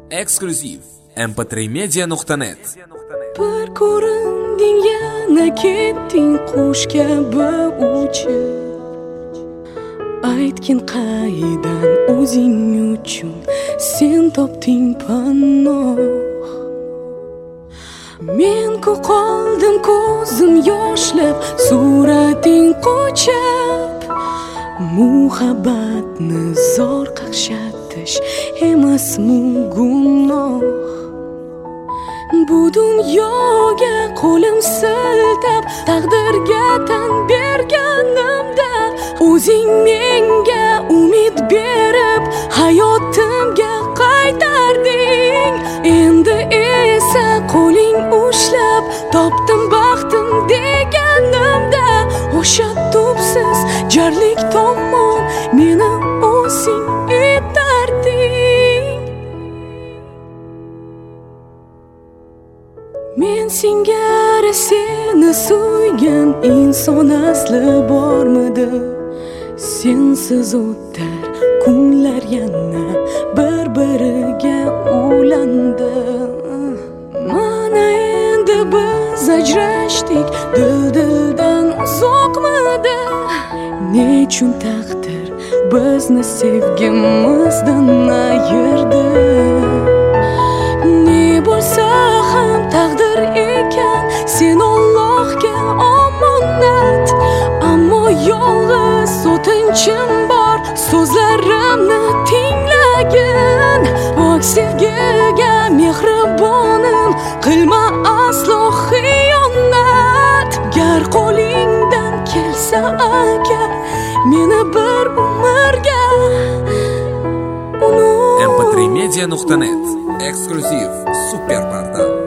Eksklyuziv mp3media.net. Bir ko'rinding yana ketding qush kabi uchib, aytgin qaydan o'zing uchun sen topding panoh. Men qoldim ko'zim yoshlab, surating qochib, muhabbatni zor qaqshatish emasmi gunoh. Bu dunyoga qo'lim siltab, taqdirga tan berganimda, o'zing menga umid berib, hayotimga qaytarding. Endi esa qo'ling ushlab, topdim baxtim deganimda, o'sha tubsiz jarlik tomon meni o'zing etarding. Men singari seni suygan inson asli bormidi? Sensiz o'tar kunlar yana bir-biriga ulandi. Mana endi biz ajrashdik, dil-dildan uzoqmidi? Nechun taqdir bizni sevgimizdan ayirdi? Ne bo'lsa ham taqdir ekan, sen Allohga omonat. Ammo yolg'iz o'tinchim bor, so'zlarimni tinglagin. Pok sevgiga mehribonim, qilma aslo xiyonat. Gar qo'lingdan kelsa agar, meni bir umrga unut. mp3media.net. Eksklyuziv super portal.